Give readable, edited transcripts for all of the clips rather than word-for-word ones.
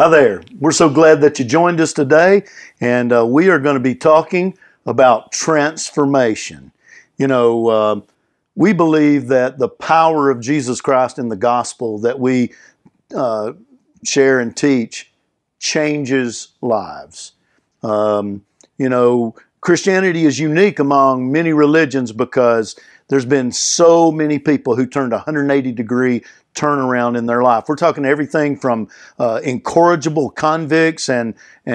Hi there. We're so glad that you joined us today, and we are going to be talking about transformation. We believe that the power of Jesus Christ in the gospel that we share and teach changes lives. Christianity is unique among many religions because there's been so many people who turned a 180-degree turnaround in their life. We're talking everything from incorrigible convicts and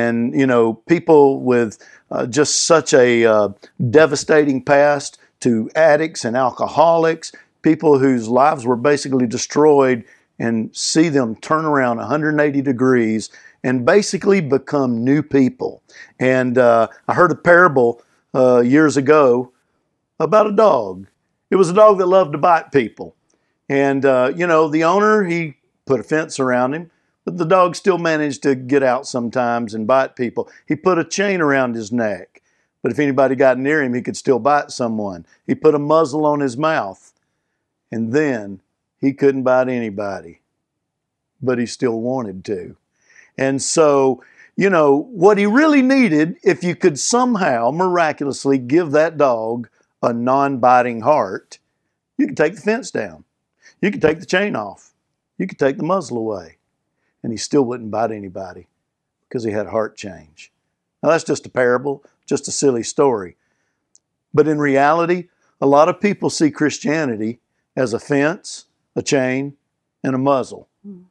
people with just such a devastating past to addicts and alcoholics, people whose lives were basically destroyed, and see them turn around 180 degrees and basically become new people. And I heard a parable years ago about a dog. It was a dog that loved to bite people. And, the owner, he put a fence around him, but the dog still managed to get out sometimes and bite people. He put a chain around his neck, but if anybody got near him, he could still bite someone. He put a muzzle on his mouth, and then he couldn't bite anybody, but he still wanted to. And so, what he really needed, if you could somehow miraculously give that dog a non-biting heart, you could take the fence down. You could take the chain off. You could take the muzzle away. And he still wouldn't bite anybody because he had heart change. Now that's just a parable, just a silly story. But in reality, a lot of people see Christianity as a fence, a chain, and a muzzle.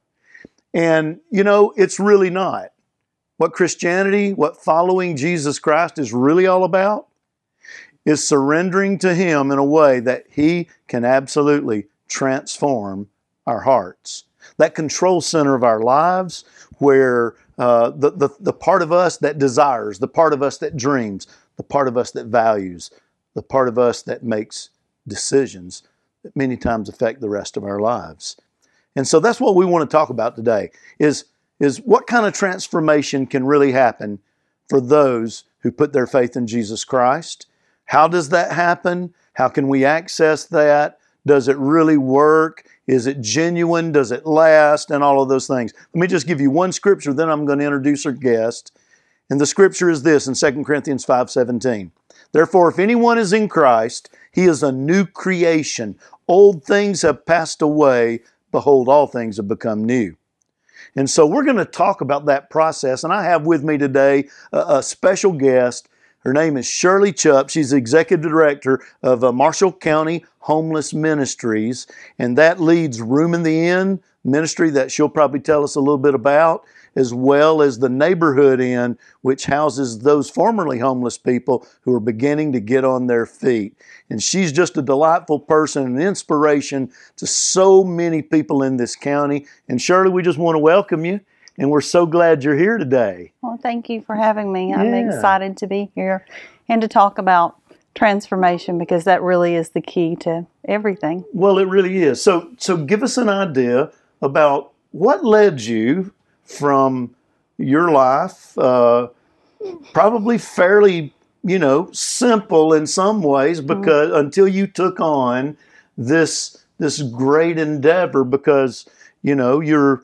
And, it's really not. What Christianity, what following Jesus Christ is really all about is surrendering to Him in a way that He can absolutely transform our hearts. That control center of our lives where the part of us that desires, the part of us that dreams, the part of us that values, the part of us that makes decisions that many times affect the rest of our lives. And so that's what we want to talk about today, is what kind of transformation can really happen for those who put their faith in Jesus Christ. How does that happen? How can we access that? Does it really work? Is it genuine? Does it last? And all of those things. Let me just give you one scripture, then I'm going to introduce our guest. And the scripture is this in 2 Corinthians 5:17. Therefore, if anyone is in Christ, he is a new creation. Old things have passed away. Behold, all things have become new. And so we're going to talk about that process. And I have with me today a special guest. Her name is Shirley Chupp. She's the Executive Director of Marshall County Homeless Ministries, and that leads Room in the Inn ministry that she'll probably tell us a little bit about, as well as the Neighborhood Inn, which houses those formerly homeless people who are beginning to get on their feet. And she's just a delightful person, an inspiration to so many people in this county. And Shirley, we just want to welcome you. And we're so glad you're here today. Well, thank you for having me. I'm excited to be here and to talk about transformation because that really is the key to everything. Well, it really is. So give us an idea about what led you from your life, probably fairly, simple in some ways, because until you took on this great endeavor, because you're.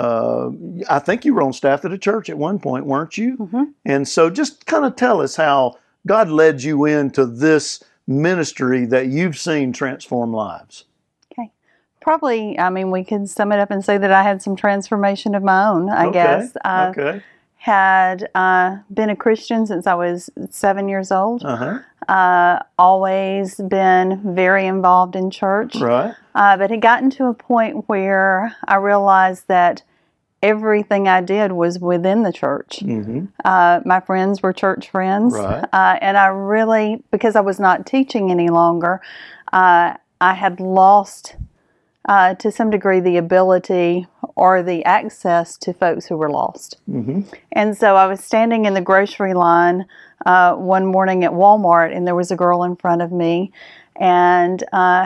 I think you were on staff at a church at one point, weren't you? Mm-hmm. And so just kind of tell us how God led you into this ministry that you've seen transform lives. Okay. Probably, we can sum it up and say that I had some transformation of my own, I guess. Okay. Had been a Christian since I was 7 years old. Uh-huh. Always been very involved in church. Right. But had gotten to a point where I realized that everything I did was within the church. Mm-hmm. My friends were church friends. Right. And I really, because I was not teaching any longer, I had lost to some degree the ability or the access to folks who were lost. Mm-hmm. And so I was standing in the grocery line one morning at Walmart, and there was a girl in front of me, and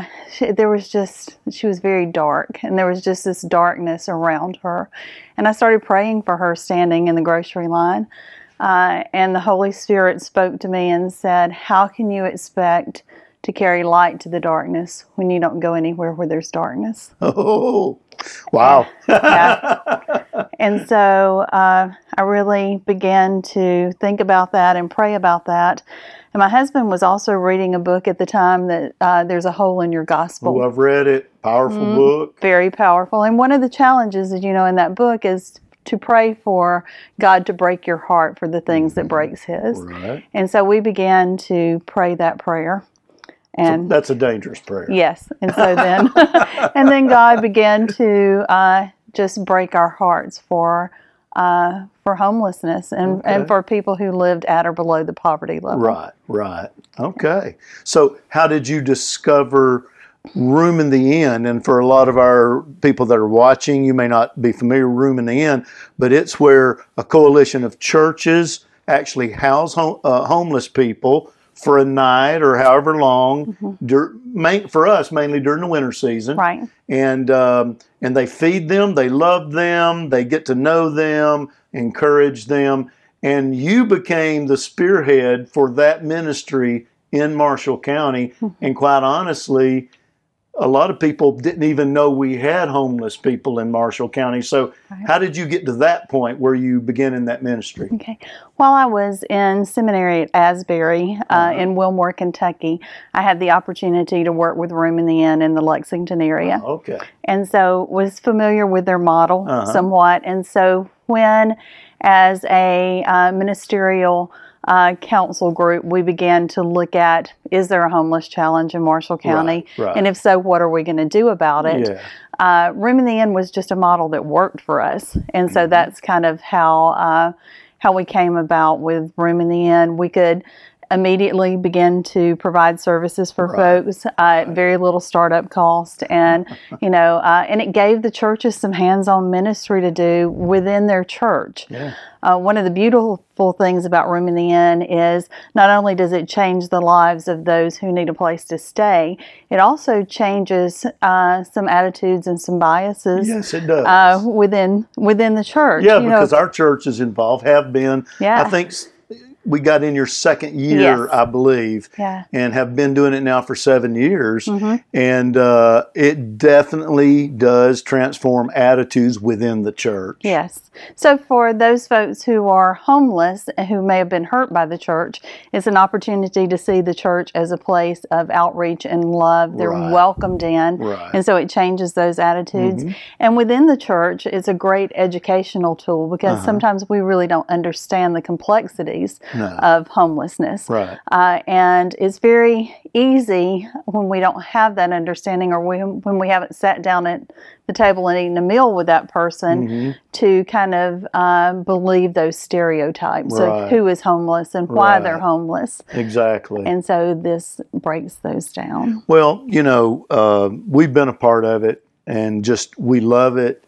she was very dark, and there was just this darkness around her. And I started praying for her standing in the grocery line, and the Holy Spirit spoke to me and said, "How can you expect to carry light to the darkness when you don't go anywhere where there's darkness. Oh, wow. And so I really began to think about that and pray about that. And my husband was also reading a book at the time that There's a Hole in Your Gospel. Oh, I've read it. Powerful book. Very powerful. And one of the challenges, as you know, in that book is to pray for God to break your heart for the things that breaks His. Right. And so we began to pray that prayer. And So that's a dangerous prayer. yes. And so then, and then God began to just break our hearts for homelessness and for people who lived at or below the poverty level. Right. Okay. So how did you discover Room in the Inn? And for a lot of our people that are watching, you may not be familiar with Room in the Inn, but it's where a coalition of churches actually house homeless people for a night or however long, for us, mainly during the winter season. Right. And they feed them, they love them, they get to know them, encourage them. And you became the spearhead for that ministry in Marshall County. And quite honestly, a lot of people didn't even know we had homeless people in Marshall County. So how did you get to that point where you began in that ministry? Okay. While I was in seminary at Asbury in Wilmore, Kentucky, I had the opportunity to work with Room in the Inn in the Lexington area. Okay. And so was familiar with their model somewhat. And so when, as a ministerial council group, we began to look at, is there a homeless challenge in Marshall County? Right. And if so, what are we going to do about it? Yeah. Room in the Inn was just a model that worked for us. And so that's kind of how we came about with Room in the Inn. We could immediately begin to provide services for folks at very little startup cost, and and it gave the churches some hands-on ministry to do within their church. Yeah. One of the beautiful things about Room in the Inn is not only does it change the lives of those who need a place to stay, it also changes some attitudes and some biases. Yes, it does. Within the church. Yeah, because our church is involved, have been. Yeah. I think we got in your second year, Yes. I believe, and have been doing it now for 7 years. And it definitely does transform attitudes within the church. Yes. So for those folks who are homeless and who may have been hurt by the church, it's an opportunity to see the church as a place of outreach and love. They're welcomed in. And so it changes those attitudes. And within the church, it's a great educational tool because sometimes we really don't understand the complexities of homelessness. And it's very easy when we don't have that understanding, or when we haven't sat down at the table and eaten a meal with that person, to kind of believe those stereotypes of who is homeless and why they're homeless. Exactly. And so this breaks those down. Well, we've been a part of it, and just we love it.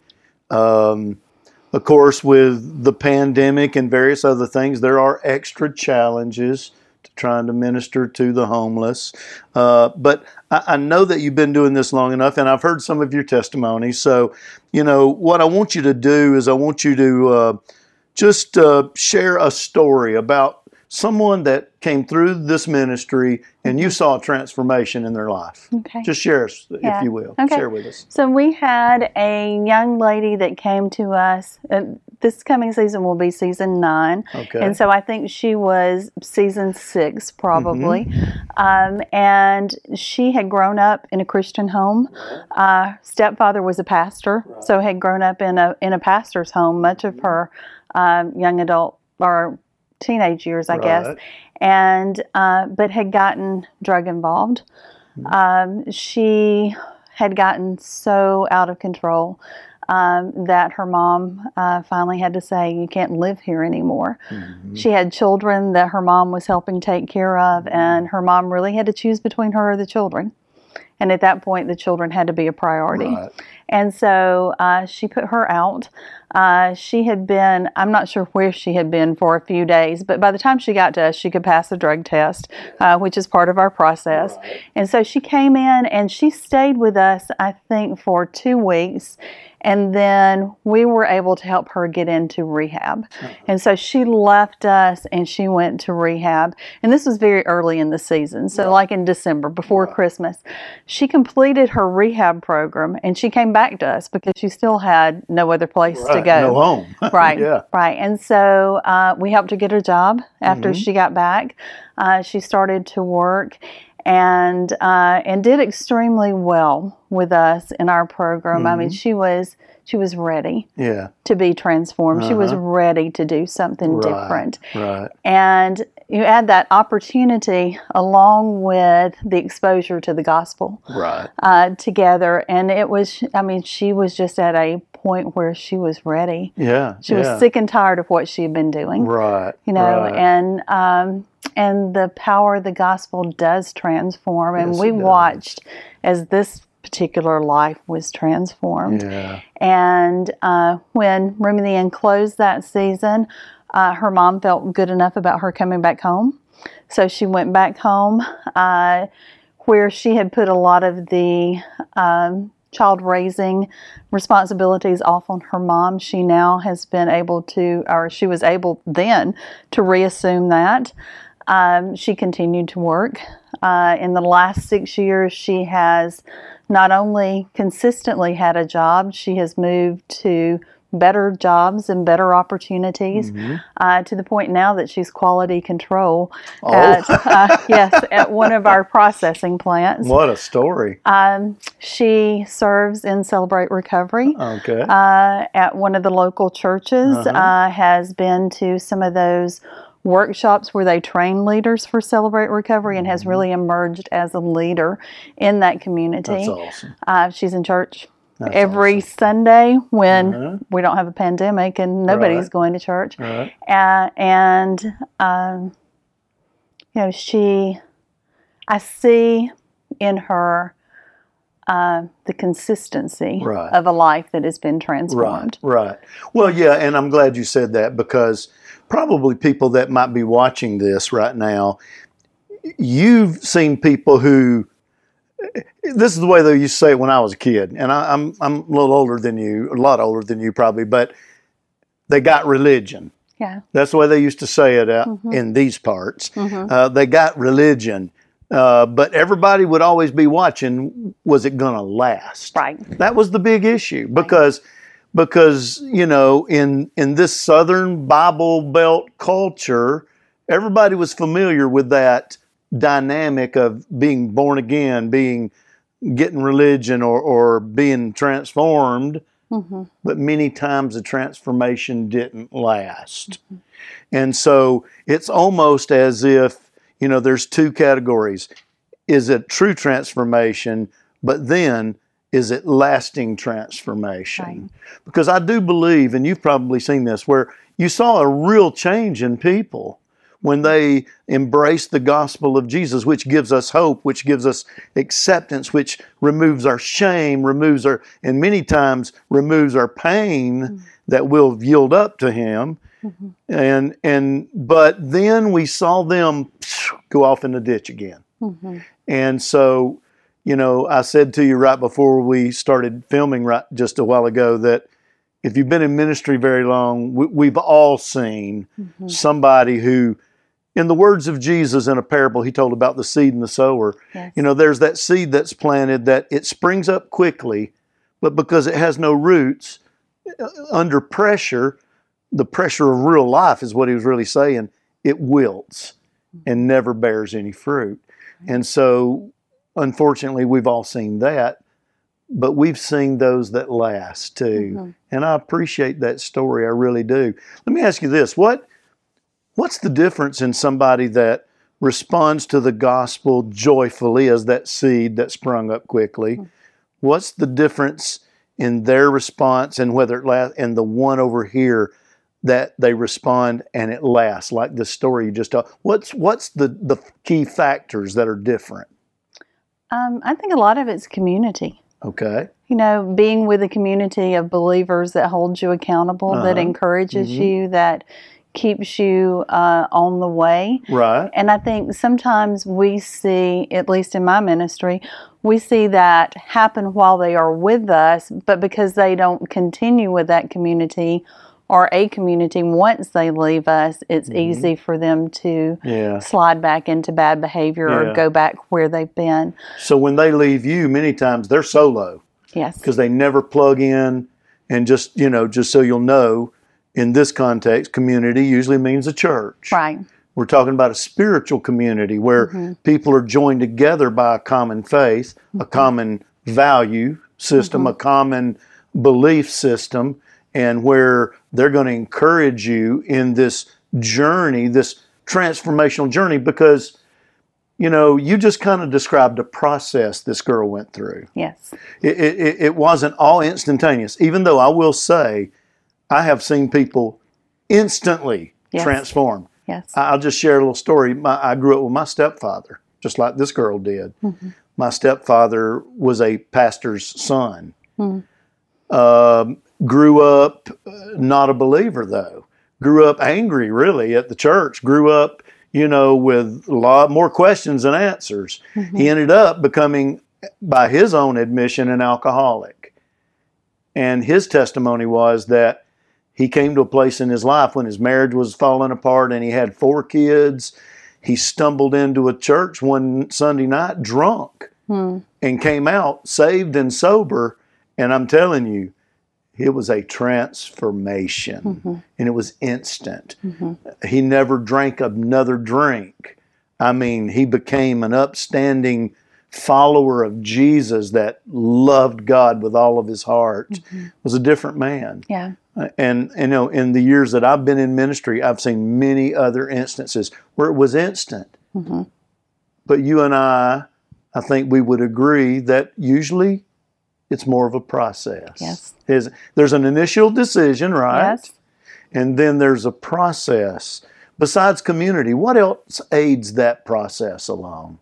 Of course, with the pandemic and various other things, there are extra challenges to trying to minister to the homeless. But I know that you've been doing this long enough, and I've heard some of your testimonies. So, what I want you to do is I want you to just share a story about someone that came through this ministry and you saw a transformation in their life. Okay. Just share us, if you will. Okay. Share with us. So we had a young lady that came to us. This coming season will be season 9. Okay. And so I think she was season 6 probably. And she had grown up in a Christian home. Stepfather was a pastor, so had grown up in a pastor's home much of her young adult or teenage years, I guess, and but had gotten drug involved. She had gotten so out of control that her mom finally had to say, "You can't live here anymore." She had children that her mom was helping take care of, and her mom really had to choose between her or the children. And at that point, the children had to be a priority. And so she put her out. She had been, I'm not sure where she had been for a few days, but by the time she got to us, she could pass the drug test, which is part of our process. And so she came in and she stayed with us, I think, for 2 weeks. And then we were able to help her get into rehab. And so she left us and she went to rehab. And this was very early in the season. So like in December, before Christmas, she completed her rehab program and she came back to us because she still had no other place to go. No home. Right. Yeah. Right. And so we helped her get a job after she got back. She started to work and did extremely well with us in our program. I mean, she was ready to be transformed. She was ready to do something different. Right. And you add that opportunity along with the exposure to the gospel together. And it was, I mean, she was just at a point where she was ready. Yeah. She was sick and tired of what she had been doing. Right. You know, and the power of the gospel does transform. And we watched as this particular life was transformed. Yeah. And when Room in the Inn closed that season, her mom felt good enough about her coming back home. So she went back home where she had put a lot of the child raising responsibilities off on her mom. She now has been able to, or she was able then to reassume that. She continued to work. In the last 6 years, she has not only consistently had a job, she has moved to better jobs and better opportunities to the point now that she's quality control at one of our processing plants. What a story. She serves in Celebrate Recovery Okay. at one of the local churches, has been to some of those workshops where they train leaders for Celebrate Recovery and has really emerged as a leader in that community. That's awesome. She's in church every Sunday when we don't have a pandemic and nobody's going to church. Right. You know, I see in her the consistency of a life that has been transformed. Right. Well, yeah, and I'm glad you said that because probably people that might be watching this right now, you've seen people who, this is the way they used to say it when I was a kid, and I'm a little older than you, a lot older than you probably, but they got religion. Yeah. That's the way they used to say it in these parts. They got religion, but everybody would always be watching, was it going to last? Right. That was the big issue because you know, in this Southern Bible Belt culture, everybody was familiar with that dynamic of being born again, getting religion or being transformed, but many times the transformation didn't last. And so it's almost as if, you know, there's two categories. Is it true transformation, but then is it lasting transformation? Right. Because I do believe, and you've probably seen this, where you saw a real change in people when they embrace the gospel of Jesus, which gives us hope, which gives us acceptance, which removes our shame, and many times removes our pain that we'll yield up to Him. But then we saw them go off in the ditch again. And so, you know, I said to you right before we started filming just a while ago that if you've been in ministry very long, we've all seen somebody who, in the words of Jesus in a parable he told about the seed and the sower, you know, there's that seed that's planted that it springs up quickly, but because it has no roots, under pressure, the pressure of real life is what he was really saying, it wilts and never bears any fruit. And so, unfortunately, we've all seen that, but we've seen those that last too. And I appreciate that story, I really do. Let me ask you this, what's the difference in somebody that responds to the gospel joyfully as that seed that sprung up quickly? What's the difference in their response and whether it lasts, and the one over here that they respond and it lasts, like the story you just told? What's the key factors that are different? I think a lot of it's community. Okay. You know, being with a community of believers that holds you accountable, that encourages you, that keeps you on the way. Right. And I think sometimes we see, at least in my ministry, we see that happen while they are with us, but because they don't continue with that community or a community once they leave us, it's easy for them to slide back into bad behavior or go back where they've been. So when they leave you, many times they're solo. Yes. Because they never plug in. And just so you'll know, in this context, community usually means a church. Right. We're talking about a spiritual community where people are joined together by a common faith, a common value system, a common belief system, and where they're going to encourage you in this journey, this transformational journey, because, you just kind of described a process this girl went through. Yes. It wasn't all instantaneous, even though I will say I have seen people instantly transform. Yes. I'll just share a little story. I grew up with my stepfather, just like this girl did. My stepfather was a pastor's son. Grew up not a believer, though. Grew up angry, really, at the church. Grew up, with a lot more questions than answers. He ended up becoming, by his own admission, an alcoholic. And his testimony was that he came to a place in his life when his marriage was falling apart and he had 4 kids. He stumbled into a church one Sunday night drunk and came out saved and sober. And I'm telling you, it was a transformation and it was instant. He never drank another drink. I mean, he became an upstanding follower of Jesus that loved God with all of his heart. Was a different man. Yeah. And in the years that I've been in ministry, I've seen many other instances where it was instant. But you and I think we would agree that usually it's more of a process. Yes. There's an initial decision, right? Yes. And then there's a process. Besides community, what else aids that process along?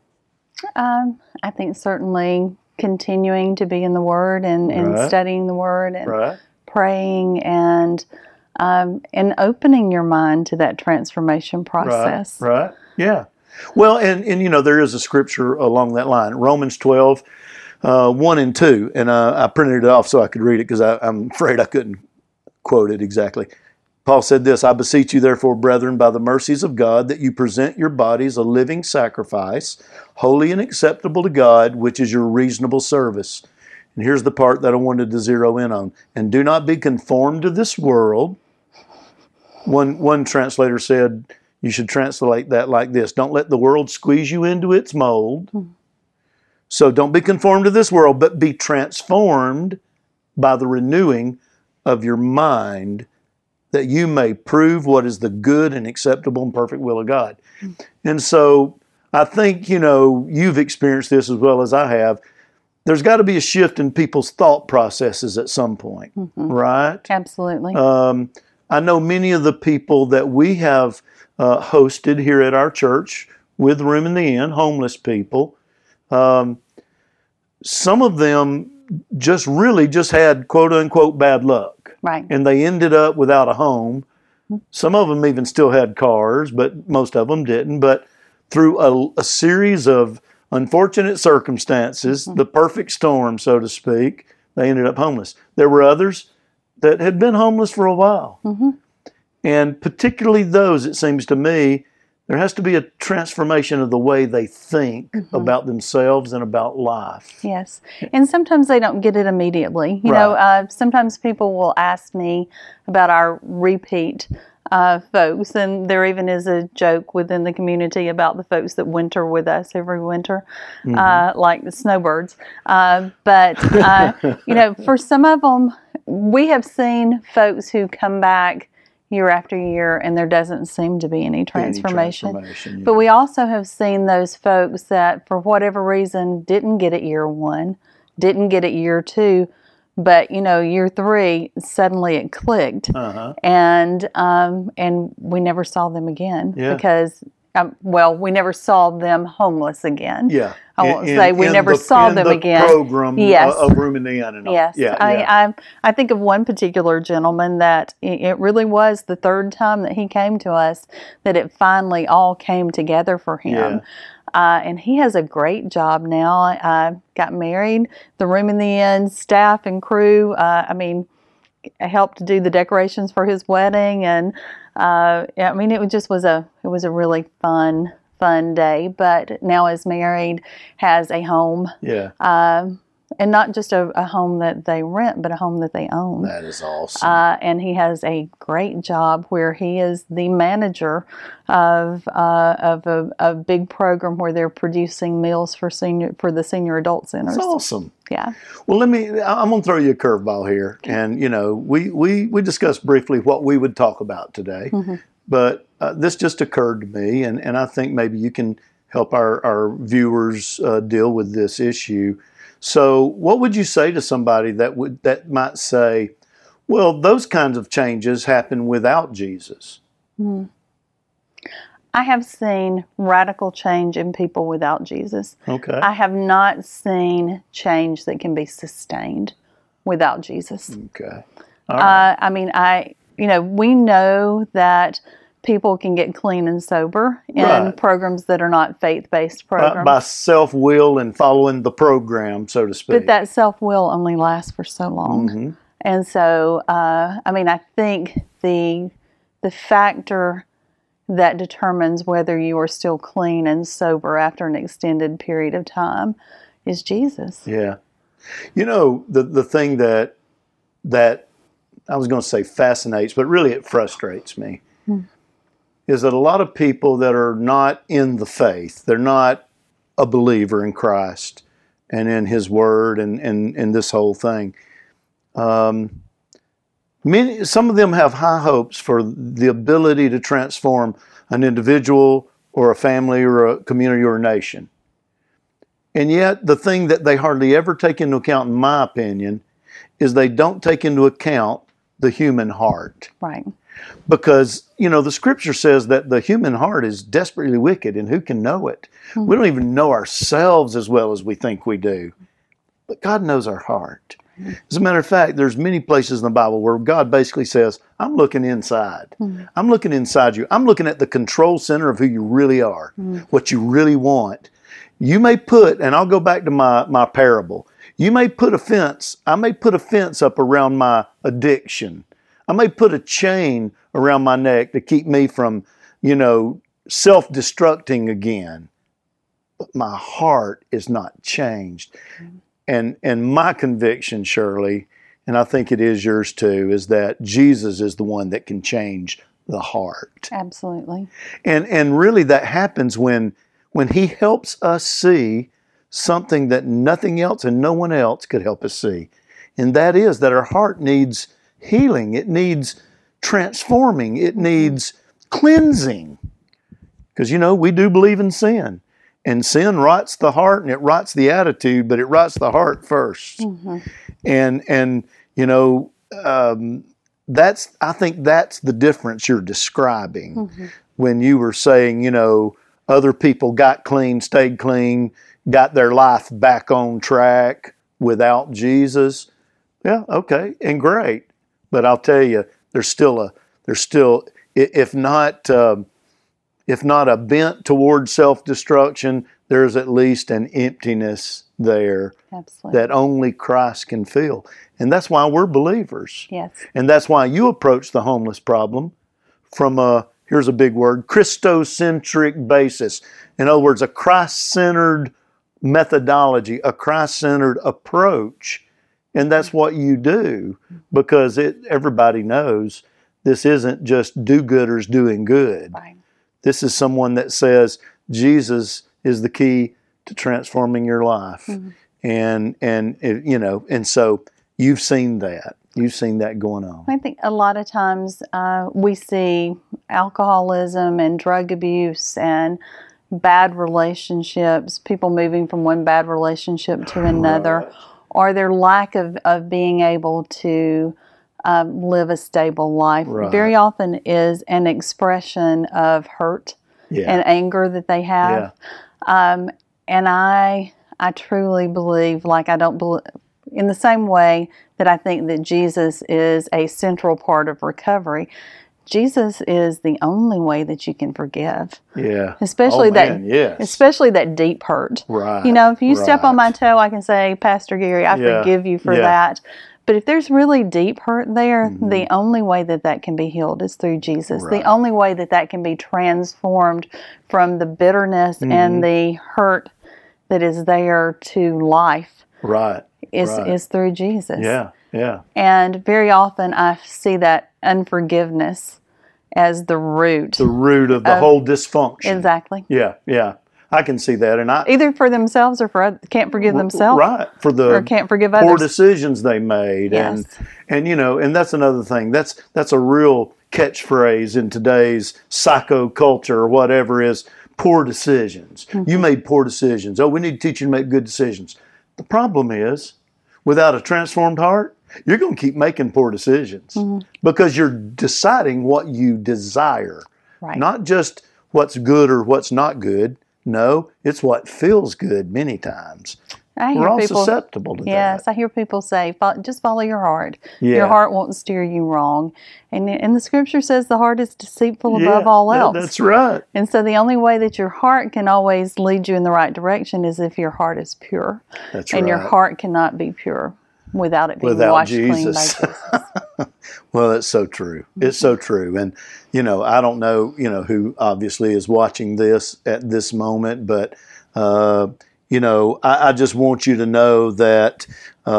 I think certainly continuing to be in the Word and studying the Word and praying and opening your mind to that transformation process. Right. Yeah. Well, and there is a scripture along that line, Romans 12, 1 and 2, and I printed it off so I could read it because I'm afraid I couldn't quote it exactly. Paul said this, I beseech you therefore, brethren, by the mercies of God, that you present your bodies a living sacrifice, holy and acceptable to God, which is your reasonable service. And here's the part that I wanted to zero in on. And do not be conformed to this world. One translator said, you should translate that like this. Don't let the world squeeze you into its mold. So don't be conformed to this world, but be transformed by the renewing of your mind, that you may prove what is the good and acceptable and perfect will of God. And so I think, you've experienced this as well as I have. There's got to be a shift in people's thought processes at some point, right? Absolutely. I know many of the people that we have hosted here at our church with Room in the Inn, homeless people, some of them just had quote unquote bad luck. Right. And they ended up without a home. Some of them even still had cars, but most of them didn't. But through a series of unfortunate circumstances, the perfect storm, so to speak, they ended up homeless. There were others that had been homeless for a while. And particularly those, it seems to me, there has to be a transformation of the way they think about themselves and about life. Yes. And sometimes they don't get it immediately. You know, sometimes people will ask me about our repeat folks, and there even is a joke within the community about the folks that winter with us every winter, like the snowbirds. But for some of them, we have seen folks who come back year after year, and there doesn't seem to be any transformation. But we also have seen those folks that, for whatever reason, didn't get it year 1, didn't get it year 2, but year 3, suddenly it clicked, and we never saw them again because well, we never saw them homeless again. Yeah. I won't say we never saw them again. Program Yes. Of Room in the Inn and all. Yes. Yeah. I think of one particular gentleman that it really was the third time that he came to us that it finally all came together for him. And he has a great job now. Got married. The Room in the Inn staff and crew, helped to do the decorations for his wedding. And it was a really fun day, but now is married, has a home. Yeah. And not just a home that they rent, but a home that they own. That is awesome. And he has a great job where he is the manager of a big program where they're producing meals for the senior adult centers. That's awesome. Yeah. Well, I'm going to throw you a curveball here. And, we discussed briefly what we would talk about today. Mm-hmm. But this just occurred to me, and I think maybe you can help our viewers deal with this issue. So what would you say to somebody that might say, well, those kinds of changes happen without Jesus? Mm. I have seen radical change in people without Jesus. Okay. I have not seen change that can be sustained without Jesus. Okay. All right. We know that people can get clean and sober in programs that are not faith-based programs. By self-will and following the program, so to speak. But that self-will only lasts for so long. Mm-hmm. And so, I think the factor that determines whether you are still clean and sober after an extended period of time is Jesus. Yeah. The thing that I was going to say fascinates, but really it frustrates me, is that a lot of people that are not in the faith, they're not a believer in Christ and in His Word and this whole thing. Some of them have high hopes for the ability to transform an individual or a family or a community or a nation. And yet the thing that they hardly ever take into account, in my opinion, is they don't take into account the human heart. Right. Because, the Scripture says that the human heart is desperately wicked, and who can know it? Mm-hmm. We don't even know ourselves as well as we think we do. But God knows our heart. Mm-hmm. As a matter of fact, there's many places in the Bible where God basically says, I'm looking inside. Mm-hmm. I'm looking inside you. I'm looking at the control center of who you really are, what you really want. You may put, and I'll go back to my parable, I may put a fence up around my addiction. I may put a chain around my neck to keep me from, self-destructing again. But my heart is not changed. And my conviction, Shirley, and I think it is yours too, is that Jesus is the one that can change the heart. Absolutely. And really that happens when He helps us see something that nothing else and no one else could help us see. And that is that our heart needs healing. It needs transforming. It needs cleansing. Because, we do believe in sin. And sin rots the heart and it rots the attitude, but it rots the heart first. Mm-hmm. I think that's the difference you're describing. Mm-hmm. When you were saying, other people got clean, stayed clean, got their life back on track without Jesus. Yeah, okay, and great. But I'll tell you, there's still, if not a bent toward self-destruction, there's at least an emptiness there. Absolutely. That only Christ can fill. And that's why we're believers. Yes. And that's why you approach the homeless problem from here's a big word, Christocentric basis. In other words, a Christ-centered methodology, a Christ-centered approach. And that's what you do, because everybody knows this isn't just do-gooders doing good. Right. This is someone that says Jesus is the key to transforming your life. Mm-hmm. And so you've seen that. You've seen that going on. I think a lot of times we see alcoholism and drug abuse and bad relationships, people moving from one bad relationship to another. Right. Or their lack of being able to live a stable life. Right. Very often is an expression of hurt Yeah. and anger that they have. And I truly believe, like I don't believe, in the same way that I think that Jesus is a central part of recovery, Jesus is the only way that you can forgive. Yeah. Especially yes. especially that deep hurt. Right. You know, if you step on my right. toe, I can say, Pastor Gary, I Yeah. forgive you for Yeah. that. But if there's really deep hurt there, Mhm. the only way that that can be healed is through Jesus. Right. The only way that that can be transformed from the bitterness and the hurt that is there to life Right. is through Jesus. Yeah. Yeah. And very often I see that unforgiveness as the root. The root of the whole dysfunction. Exactly. Yeah. Yeah. I can see that, and Either for themselves or for others. Can't forgive themselves. Right. For the or can't forgive poor others. decisions they made. Yes. And you know, and that's another thing. That's a real catchphrase in today's psycho culture or whatever is poor decisions. You made poor decisions. Oh, we need to teach you to make good decisions. The problem is, without a transformed heart, you're going to keep making poor decisions because you're deciding what you desire, Right. not just what's good or what's not good. No, it's what feels good many times. We're all susceptible to that. Yes, I hear people say, just follow your heart. Yeah. Your heart won't steer you wrong. And the scripture says the heart is deceitful above all else. That's right. And so the only way that your heart can always lead you in the right direction is if your heart is pure. That's and right. your heart cannot be pure without it being Without washed Jesus. clean by Jesus. Well, it's so true. It's so true. And, you know, I don't know, you know, who obviously is watching this at this moment, but, you know, I just want you to know that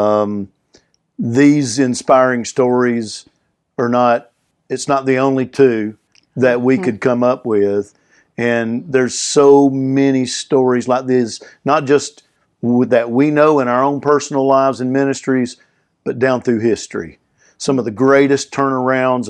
these inspiring stories are not, it's not the only two that we could come up with. And there's so many stories like this, not just that we know in our own personal lives and ministries, but down through history. Some of the greatest turnarounds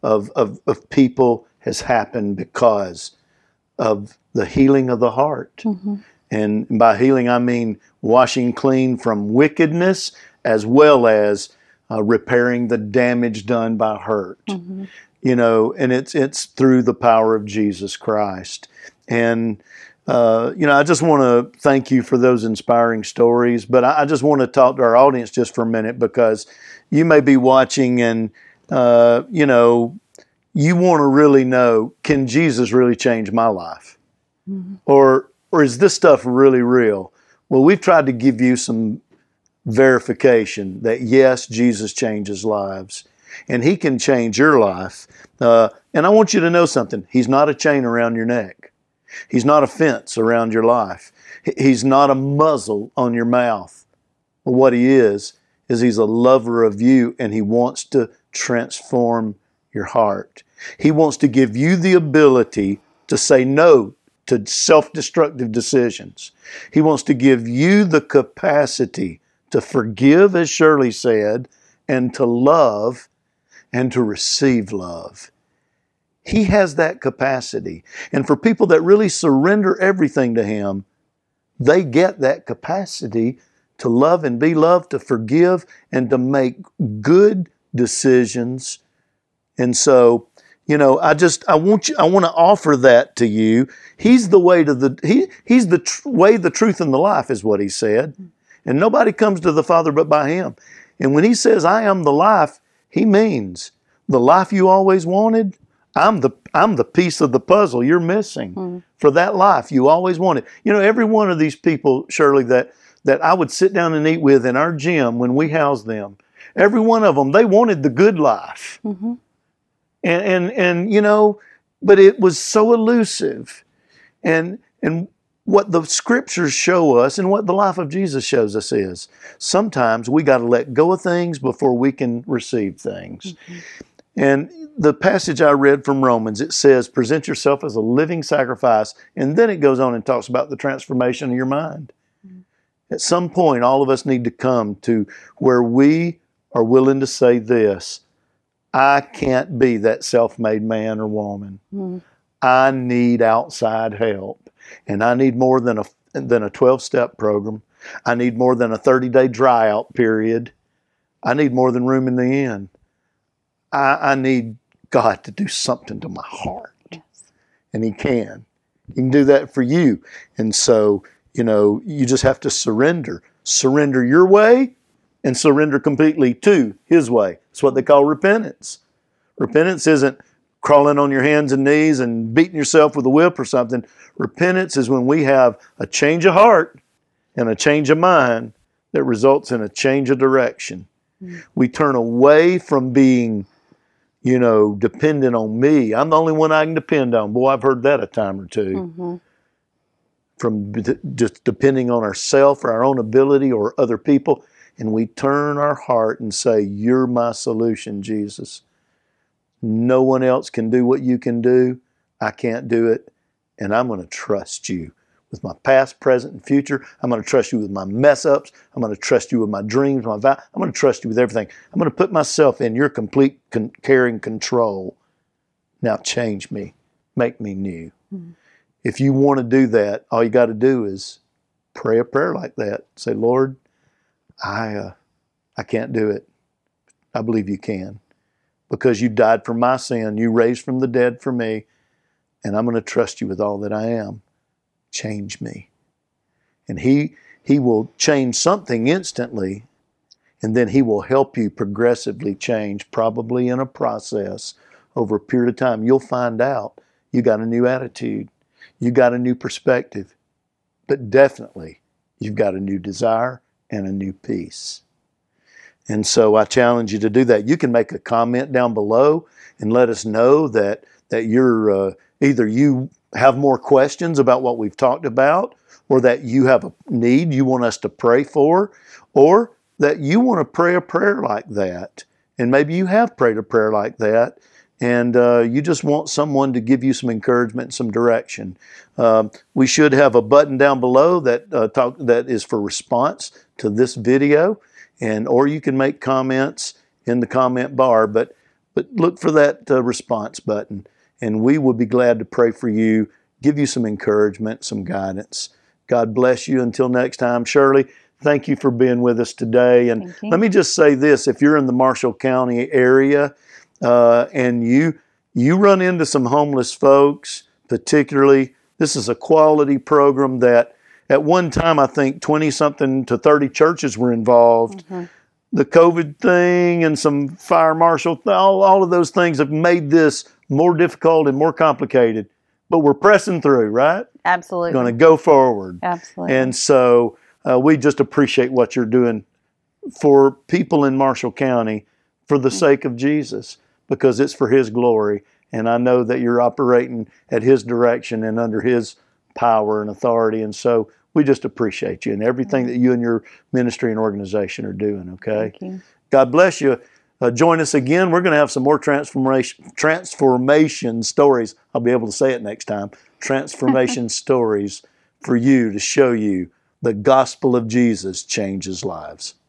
of people has happened because of the healing of the heart. And by healing, I mean washing clean from wickedness as well as repairing the damage done by hurt. You know, and it's through the power of Jesus Christ. And, you know, I just want to thank you for those inspiring stories, but I just want to talk to our audience just for a minute because you may be watching and, you know, you want to really know, can Jesus really change my life? Or is this stuff really real? Well, we've tried to give you some verification that yes, Jesus changes lives and he can change your life. And I want you to know something. He's not a chain around your neck. He's not a fence around your life. He's not a muzzle on your mouth. But what he is he's a lover of you and he wants to transform your heart. He wants to give you the ability to say no to self-destructive decisions. He wants to give you the capacity to forgive, as Shirley said, and to love and to receive love. He has that capacity. And for people that really surrender everything to him, they get that capacity to love and be loved, to forgive, and to make good decisions. And so, you know, I want to offer that to you. He's the way to he's the way, the truth, and the life, is what he said. And nobody comes to the Father but by him. And when he says, I am the life, he means the life you always wanted. I'm the piece of the puzzle you're missing for that life you always wanted. You know, every one of these people, Shirley, that I would sit down and eat with in our gym when we housed them, every one of them, they wanted the good life. And you know, but it was so elusive. And what the scriptures show us and what the life of Jesus shows us is sometimes we got to let go of things before we can receive things. And the passage I read from Romans, it says, present yourself as a living sacrifice. And then it goes on and talks about the transformation of your mind. At some point, all of us need to come to where we are willing to say this: I can't be that self-made man or woman. I need outside help. And I need more than a 12-step program. I need more than a 30-day dry out period. I need more than room in the inn. I need God to do something to my heart. And he can. You can do that for you. And so, you just have to surrender. Surrender your way and surrender completely to His way. It's what they call repentance. Repentance isn't crawling on your hands and knees and beating yourself with a whip or something. Repentance is when we have a change of heart and a change of mind that results in a change of direction. We turn away from being, dependent on me. I'm the only one I can depend on. Boy, I've heard that a time or two. From just depending on ourselves or our own ability or other people. And we turn our heart and say, you're my solution, Jesus. No one else can do what you can do. I can't do it. And I'm going to trust you with my past, present, and future. I'm going to trust you with my mess ups. I'm going to trust you with my dreams, my vow. I'm going to trust you with everything. I'm going to put myself in your complete care and control. Now change me. Make me new. If you want to do that, all you got to do is pray a prayer like that. Say, Lord, I can't do it. I believe you can. Because you died for my sin. You raised from the dead for me. And I'm going to trust you with all that I am. Change me. And He will change something instantly. And then He will help you progressively change, probably in a process over a period of time. You'll find out you got a new attitude. You got a new perspective. But definitely, you've got a new desire and a new peace. And so I challenge you to do that. You can make a comment down below and let us know that you're either you have more questions about what we've talked about, or that you have a need you want us to pray for, or that you want to pray a prayer like that. And maybe you have prayed a prayer like that, and you just want someone to give you some encouragement, some direction. We should have a button down below that is for response to this video. Or you can make comments in the comment bar, but look for that response button, and we will be glad to pray for you, give you some encouragement, some guidance. God bless you. Until next time. Shirley, thank you for being with us today. And let me just say this: if you're in the Marshall County area and you run into some homeless folks, particularly, this is a quality program that at one time, I think 20-something to 30 churches were involved. The COVID thing and some fire marshal, all of those things have made this more difficult and more complicated. But we're pressing through, right? Absolutely. Going to go forward. Absolutely. And so we just appreciate what you're doing for people in Marshall County for the sake of Jesus, because it's for His glory. And I know that you're operating at His direction and under His power and authority. And so we just appreciate you and everything that you and your ministry and organization are doing, okay? Thank you. God bless you. Join us again. We're going to have some more transformation stories. I'll be able to say it next time. Transformation stories for you, to show you the gospel of Jesus changes lives.